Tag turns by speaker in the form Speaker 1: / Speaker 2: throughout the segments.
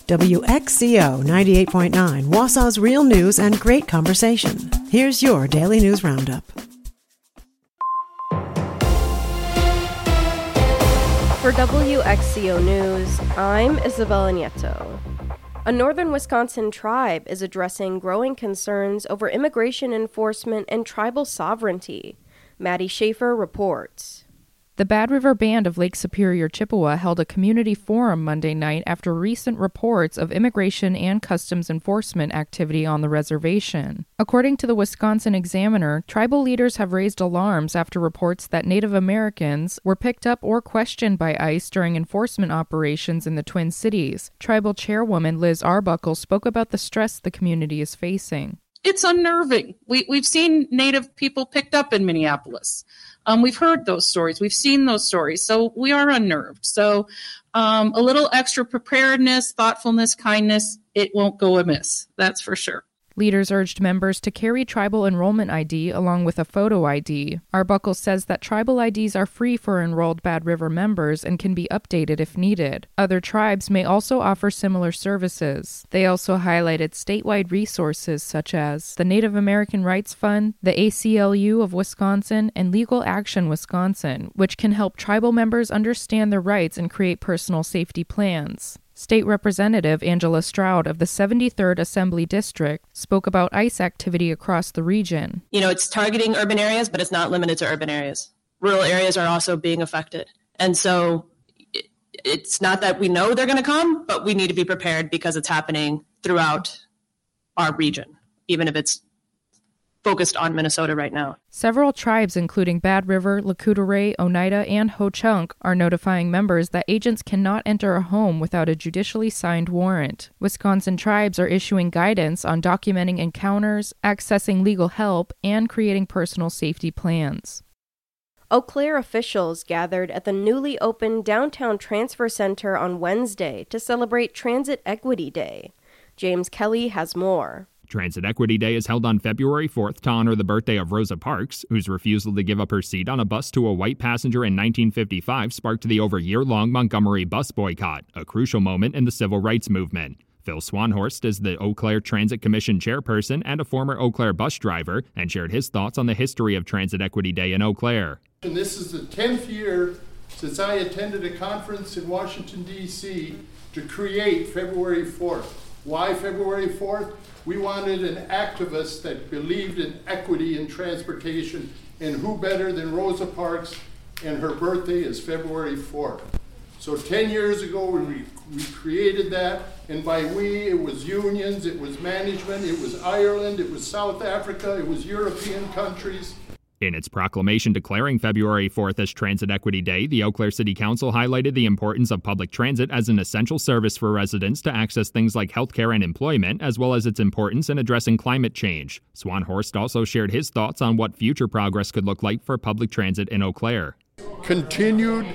Speaker 1: WXCO 98.9, Wausau's real news and great conversation. Here's your Daily News Roundup.
Speaker 2: For WXCO News, I'm Isabella Nieto. A northern Wisconsin tribe is addressing growing concerns over immigration enforcement and tribal sovereignty. Maddie Schaefer reports.
Speaker 3: The Bad River Band of Lake Superior, Chippewa held a community forum Monday night after recent reports of immigration and customs enforcement activity on the reservation. According to the Wisconsin Examiner, tribal leaders have raised alarms after reports that Native Americans were picked up or questioned by ICE during enforcement operations in the Twin Cities. Tribal chairwoman Liz Arbuckle spoke about the stress the community is facing.
Speaker 4: It's unnerving. We've seen Native people picked up in Minneapolis. We've heard those stories. We've seen those stories. So we are unnerved. So a little extra preparedness, thoughtfulness, kindness, it won't go amiss. That's for sure.
Speaker 3: Leaders urged members to carry tribal enrollment ID along with a photo ID. Arbuckle says that tribal IDs are free for enrolled Bad River members and can be updated if needed. Other tribes may also offer similar services. They also highlighted statewide resources such as the Native American Rights Fund, the ACLU of Wisconsin, and Legal Action Wisconsin, which can help tribal members understand their rights and create personal safety plans. State Representative Angela Stroud of the 73rd Assembly District spoke about ICE activity across the region.
Speaker 5: It's targeting urban areas, but it's not limited to urban areas. Rural areas are also being affected. And so it's not that we know they're going to come, but we need to be prepared because it's happening throughout our region, even if it's focused on Minnesota right now.
Speaker 3: Several tribes, including Bad River, Lakota, Oneida, and Ho-Chunk, are notifying members that agents cannot enter a home without a judicially signed warrant. Wisconsin tribes are issuing guidance on documenting encounters, accessing legal help, and creating personal safety plans.
Speaker 2: Eau Claire officials gathered at the newly opened Downtown Transfer Center on Wednesday to celebrate Transit Equity Day. James Kelly has more.
Speaker 6: Transit Equity Day is held on February 4th to honor the birthday of Rosa Parks, whose refusal to give up her seat on a bus to a white passenger in 1955 sparked the over-year-long Montgomery bus boycott, a crucial moment in the civil rights movement. Phil Swanhorst is the Eau Claire Transit Commission chairperson and a former Eau Claire bus driver, and shared his thoughts on the history of Transit Equity Day in Eau Claire.
Speaker 7: And this is the 10th year since I attended a conference in Washington, D.C. to create February 4th. Why February 4th? We wanted an activist that believed in equity in transportation, and who better than Rosa Parks, and her birthday is February 4th. So 10 years ago, we created that, and by we, it was unions, it was management, it was Ireland, it was South Africa, it was European countries.
Speaker 6: In its proclamation declaring February 4th as Transit Equity Day, the Eau Claire City Council highlighted the importance of public transit as an essential service for residents to access things like healthcare and employment, as well as its importance in addressing climate change. Swanhorst also shared his thoughts on what future progress could look like for public transit in Eau Claire.
Speaker 7: Continued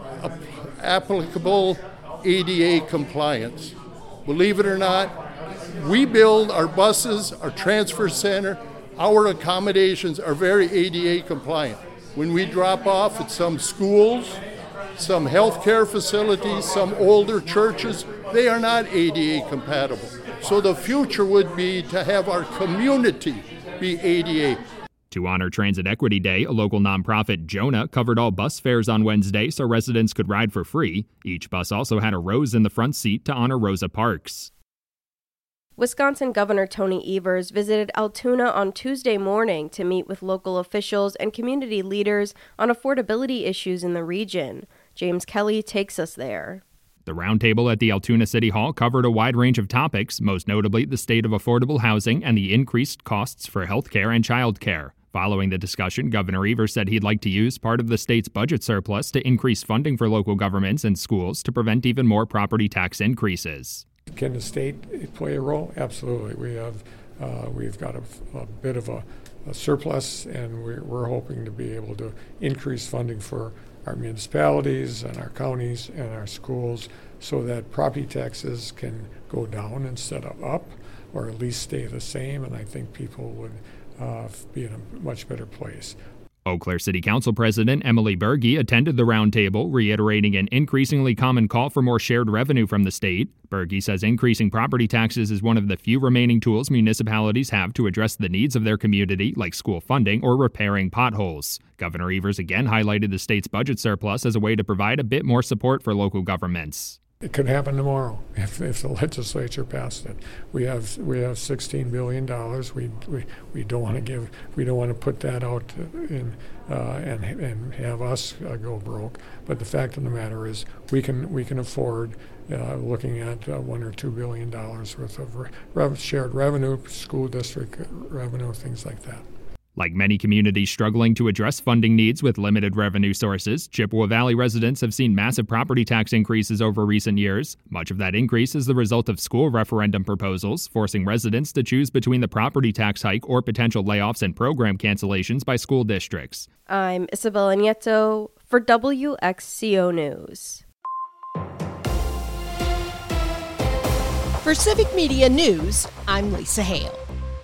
Speaker 7: applicable ADA compliance. Believe it or not, we build our buses, our transfer center, our accommodations are very ADA compliant. When we drop off at some schools, some healthcare facilities, some older churches, they are not ADA compatible. So the future would be to have our community be ADA.
Speaker 6: To honor Transit Equity Day, a local nonprofit, Jonah, covered all bus fares on Wednesday so residents could ride for free. Each bus also had a rose in the front seat to honor Rosa Parks.
Speaker 2: Wisconsin Governor Tony Evers visited Altoona on Tuesday morning to meet with local officials and community leaders on affordability issues in the region. James Kelly takes us there.
Speaker 6: The roundtable at the Altoona City Hall covered a wide range of topics, most notably the state of affordable housing and the increased costs for health care and child care. Following the discussion, Governor Evers said he'd like to use part of the state's budget surplus to increase funding for local governments and schools to prevent even more property tax increases.
Speaker 8: Can the state play a role? Absolutely. We've got a bit of a surplus, and we're hoping to be able to increase funding for our municipalities and our counties and our schools so that property taxes can go down instead of up, or at least stay the same, and I think people would be in a much better place.
Speaker 6: Eau Claire City Council President Emily Berge attended the roundtable, reiterating an increasingly common call for more shared revenue from the state. Berge says increasing property taxes is one of the few remaining tools municipalities have to address the needs of their community, like school funding or repairing potholes. Governor Evers again highlighted the state's budget surplus as a way to provide a bit more support for local governments.
Speaker 8: It could happen tomorrow if the legislature passed it. We have $16 billion. We don't want to put that out in and have us go broke. But the fact of the matter is, we can afford looking at $1 or $2 billion worth of shared revenue, school district revenue, things like that.
Speaker 6: Like many communities struggling to address funding needs with limited revenue sources, Chippewa Valley residents have seen massive property tax increases over recent years. Much of that increase is the result of school referendum proposals, forcing residents to choose between the property tax hike or potential layoffs and program cancellations by school districts.
Speaker 2: I'm Isabella Nieto for WXCO News.
Speaker 9: For Civic Media News, I'm Lisa Hale.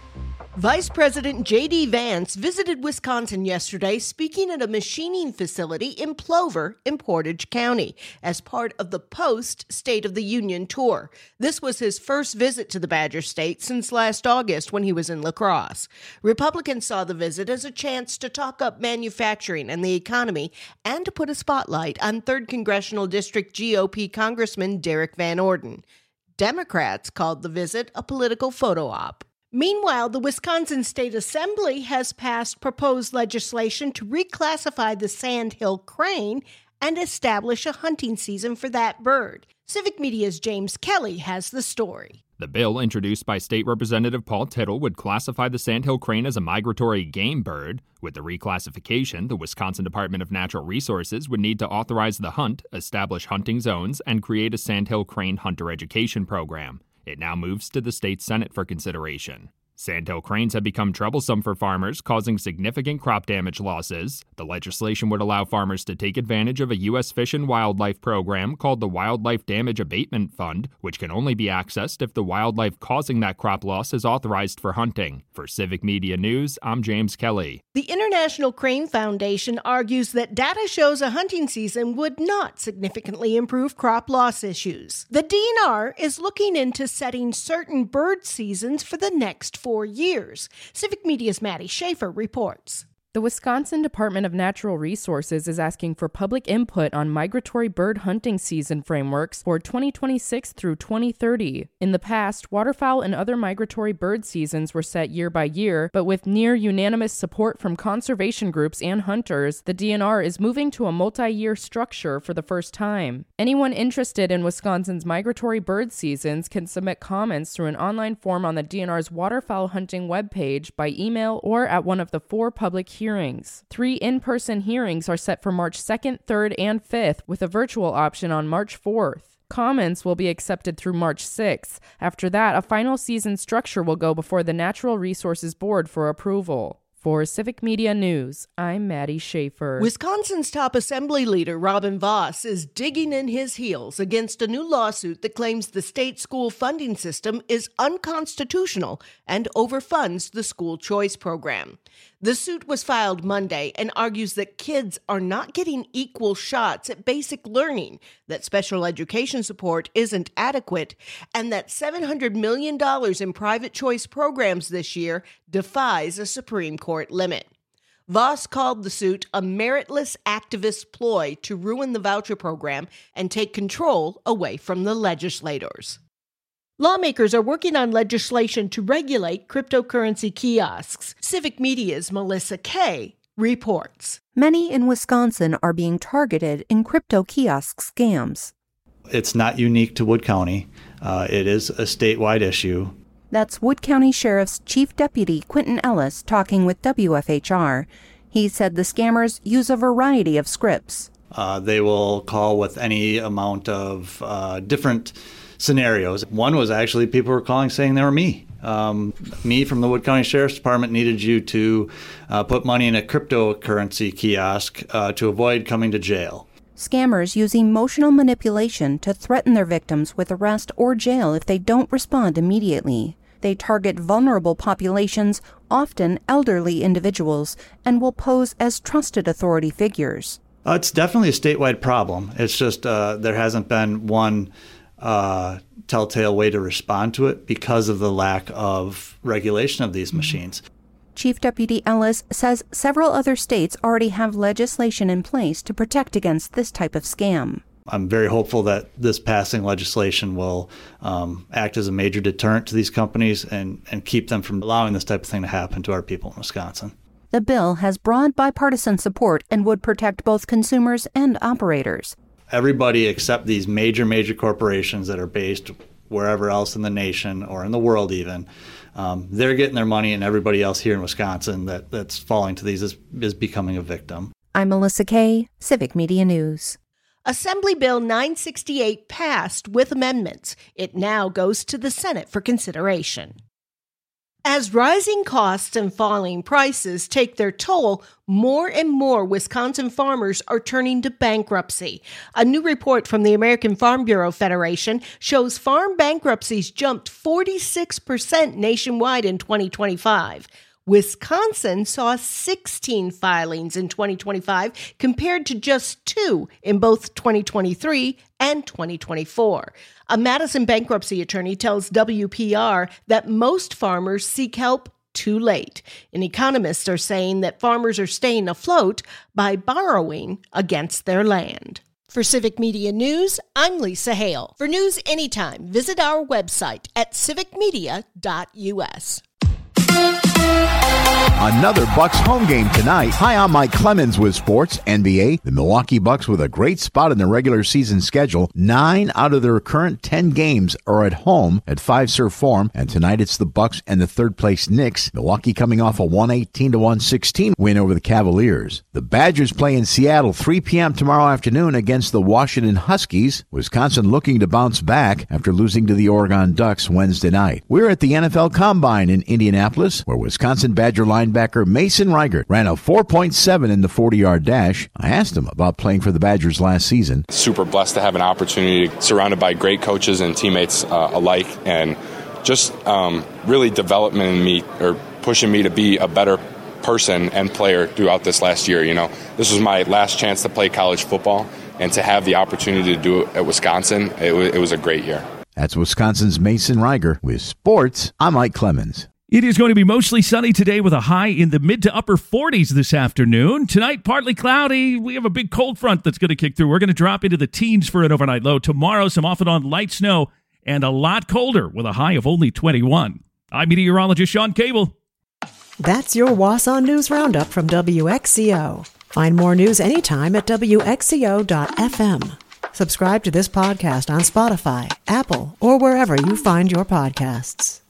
Speaker 9: Vice President J.D. Vance visited Wisconsin yesterday, speaking at a machining facility in Plover in Portage County as part of the post-State of the Union tour. This was his first visit to the Badger State since last August when he was in La Crosse. Republicans saw the visit as a chance to talk up manufacturing and the economy and to put a spotlight on 3rd Congressional District GOP Congressman Derek Van Orden. Democrats called the visit a political photo op. Meanwhile, the Wisconsin State Assembly has passed proposed legislation to reclassify the sandhill crane and establish a hunting season for that bird. Civic Media's James Kelly has the story.
Speaker 6: The bill, introduced by State Representative Paul Tittle, would classify the sandhill crane as a migratory game bird. With the reclassification, the Wisconsin Department of Natural Resources would need to authorize the hunt, establish hunting zones, and create a sandhill crane hunter education program. It now moves to the state Senate for consideration. Sandhill cranes have become troublesome for farmers, causing significant crop damage losses. The legislation would allow farmers to take advantage of a U.S. Fish and Wildlife program called the Wildlife Damage Abatement Fund, which can only be accessed if the wildlife causing that crop loss is authorized for hunting. For Civic Media News, I'm James Kelly.
Speaker 9: The International Crane Foundation argues that data shows a hunting season would not significantly improve crop loss issues. The DNR is looking into setting certain bird seasons for the next 4 years. Civic Media's Maddie Schaefer reports.
Speaker 3: The Wisconsin Department of Natural Resources is asking for public input on migratory bird hunting season frameworks for 2026 through 2030. In the past, waterfowl and other migratory bird seasons were set year by year, but with near unanimous support from conservation groups and hunters, the DNR is moving to a multi-year structure for the first time. Anyone interested in Wisconsin's migratory bird seasons can submit comments through an online form on the DNR's waterfowl hunting webpage, by email, or at one of the 4 public hearings. 3 in-person hearings are set for March 2nd, 3rd, and 5th, with a virtual option on March 4th. Comments will be accepted through March 6th. After that, a final season structure will go before the Natural Resources Board for approval. For Civic Media News, I'm Maddie Schaefer.
Speaker 9: Wisconsin's top assembly leader, Robin Vos, is digging in his heels against a new lawsuit that claims the state school funding system is unconstitutional and overfunds the school choice program. The suit was filed Monday and argues that kids are not getting equal shots at basic learning, that special education support isn't adequate, and that $700 million in private choice programs this year defies a Supreme Court limit. Vos called the suit a meritless activist ploy to ruin the voucher program and take control away from the legislators. Lawmakers are working on legislation to regulate cryptocurrency kiosks. Civic Media's Melissa Kay reports.
Speaker 10: Many in Wisconsin are being targeted in crypto kiosk scams.
Speaker 11: It's not unique to Wood County. It is a statewide issue.
Speaker 10: That's Wood County Sheriff's Chief Deputy Quentin Ellis talking with WFHR. He said the scammers use a variety of scripts.
Speaker 11: They will call with any amount of different scenarios. One was actually people were calling saying they were me. Me from the Wood County Sheriff's Department needed you to put money in a cryptocurrency kiosk to avoid coming to jail.
Speaker 10: Scammers use emotional manipulation to threaten their victims with arrest or jail if they don't respond immediately. They target vulnerable populations, often elderly individuals, and will pose as trusted authority figures.
Speaker 11: It's definitely a statewide problem. It's just there hasn't been one telltale way to respond to it because of the lack of regulation of these machines.
Speaker 10: Chief Deputy Ellis says several other states already have legislation in place to protect against this type of scam.
Speaker 11: I'm very hopeful that this passing legislation will act as a major deterrent to these companies and keep them from allowing this type of thing to happen to our people in Wisconsin.
Speaker 10: The bill has broad bipartisan support and would protect both consumers and operators.
Speaker 11: Everybody except these major corporations that are based wherever else in the nation or in the world even, they're getting their money, and everybody else here in Wisconsin that's falling to these is becoming a victim.
Speaker 10: I'm Melissa Kay, Civic Media News.
Speaker 9: Assembly Bill 968 passed with amendments. It now goes to the Senate for consideration. As rising costs and falling prices take their toll, more and more Wisconsin farmers are turning to bankruptcy. A new report from the American Farm Bureau Federation shows farm bankruptcies jumped 46% nationwide in 2025. Wisconsin saw 16 filings in 2025 compared to just 2 in both 2023 and 2024. A Madison bankruptcy attorney tells WPR that most farmers seek help too late. And economists are saying that farmers are staying afloat by borrowing against their land. For Civic Media News, I'm Lisa Hale. For news anytime, visit our website at civicmedia.us.
Speaker 12: Another Bucks home game tonight. Hi, I'm Mike Clemens with Sports NBA. The Milwaukee Bucks with a great spot in the regular season schedule. 9 out of their current 10 games are at home at Fiserv Forum, and tonight it's the Bucks and the third-place Knicks. Milwaukee coming off a 118-116 win over the Cavaliers. The Badgers play in Seattle 3 p.m. tomorrow afternoon against the Washington Huskies. Wisconsin looking to bounce back after losing to the Oregon Ducks Wednesday night. We're at the NFL Combine in Indianapolis, where Wisconsin Badger linebacker Mason Reichert ran a 4.7 in the 40-yard dash. I asked him about playing for the Badgers last season.
Speaker 13: Super blessed to have an opportunity, surrounded by great coaches and teammates alike, and just really developing me or pushing me to be a better person and player throughout this last year. You know, this was my last chance to play college football, and to have the opportunity to do it at Wisconsin, it was a great year. That's Wisconsin's Mason Reichert. With sports, I'm Mike Clemens.
Speaker 14: It is going to be mostly sunny today with a high in the mid to upper 40s this afternoon. Tonight, partly cloudy. We have a big cold front that's going to kick through. We're going to drop into the teens for an overnight low. Tomorrow, some off and on light snow and a lot colder with a high of only 21. I'm meteorologist Sean Cable.
Speaker 1: That's your Wausau News Roundup from WXCO. Find more news anytime at WXCO.FM. Subscribe to this podcast on Spotify, Apple, or wherever you find your podcasts.